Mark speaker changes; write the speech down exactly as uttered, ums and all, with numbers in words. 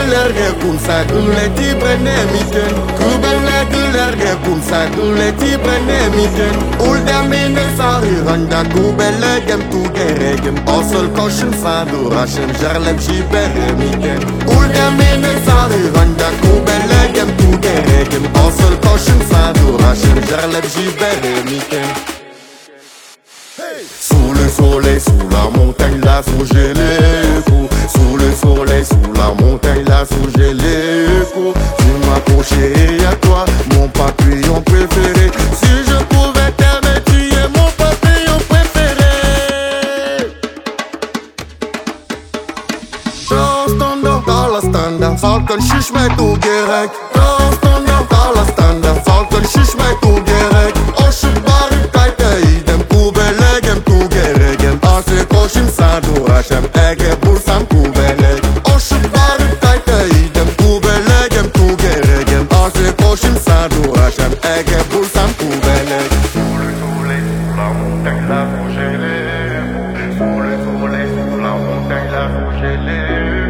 Speaker 1: gulerge cum sa guleti brenemiten Kubele gulerge cum sa guleti brenemiten Ulda mine sari randa kubele gem tu geregem Osol koşun sadu raşem jarlem jiberemiten Ulda mine sari randa kubele gem tu geregem Osol koşun sadu raşem jarlem jiberemiten Sous le soleil, sous la montagne, là sous j'ai les coups. Sous le soleil, sous la montagne, là sous j'ai les coups. Je m'approchais à toi, mon papillon préféré. Si je pouvais t'aimer, tu es mon papillon préféré. Dans standard, dans la standard, salkın şişmek o gerek. Dans standard, dans la standard, salkın şişmek o gerek. O şu barı kaytaydım, kubelegem tu geregem. Ase koşum sadu raşem, ege bulsam kubelek. O şu barı kaytaydım, kubelegem tu geregem. Ase koşum sadu raşem, ege bulsam kubelek. Sous le soleil, sous la montagne, là où j'ai les. Sous le soleil, sous la montagne, là où j'ai les.